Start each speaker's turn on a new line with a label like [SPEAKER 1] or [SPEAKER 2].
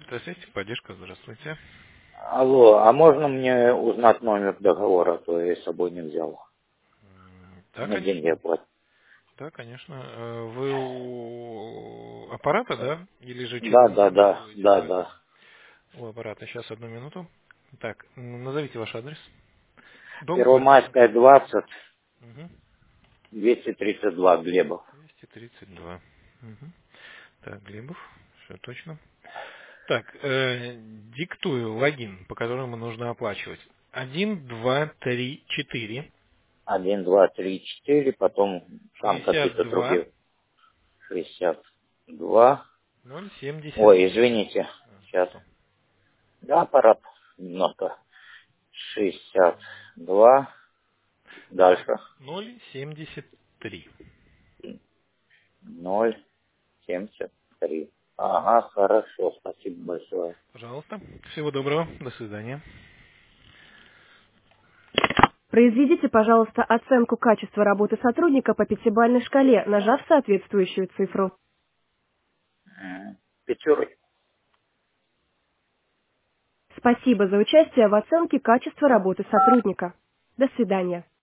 [SPEAKER 1] Здравствуйте, поддержка, здравствуйте.
[SPEAKER 2] Алло, а можно мне узнать номер договора, а то я с собой не взял.
[SPEAKER 1] Да,
[SPEAKER 2] Мне деньги
[SPEAKER 1] конечно.
[SPEAKER 2] оплатят.
[SPEAKER 1] Да, конечно. Вы у аппарата, да? Или же
[SPEAKER 2] Да, да, да,
[SPEAKER 1] интересуетесь?
[SPEAKER 2] да,
[SPEAKER 1] Да.
[SPEAKER 2] да.
[SPEAKER 1] У аппарата. Сейчас, одну минуту. Так, назовите ваш адрес. Дом, квартира.
[SPEAKER 2] Первомайская, 20,
[SPEAKER 1] Угу.
[SPEAKER 2] 232, Глебов.
[SPEAKER 1] 232. Угу. Так, Глебов. Все точно. Так, диктую логин, по которому нужно оплачивать. 1, 2, 3, 4.
[SPEAKER 2] 1, 2, 3, 4, потом там какие-то
[SPEAKER 1] 62.
[SPEAKER 2] другие. 62.
[SPEAKER 1] 070.
[SPEAKER 2] Ой, извините. Сейчас.
[SPEAKER 1] Что?
[SPEAKER 2] Да, аппарат немножко. 62. Дальше.
[SPEAKER 1] 073.
[SPEAKER 2] 0,73. Ага, хорошо, спасибо большое.
[SPEAKER 1] Пожалуйста. Всего доброго. До свидания.
[SPEAKER 3] Произведите, пожалуйста, оценку качества работы сотрудника по пятибалльной шкале, нажав соответствующую цифру.
[SPEAKER 2] Пятерочка.
[SPEAKER 3] Спасибо за участие в оценке качества работы сотрудника. До свидания.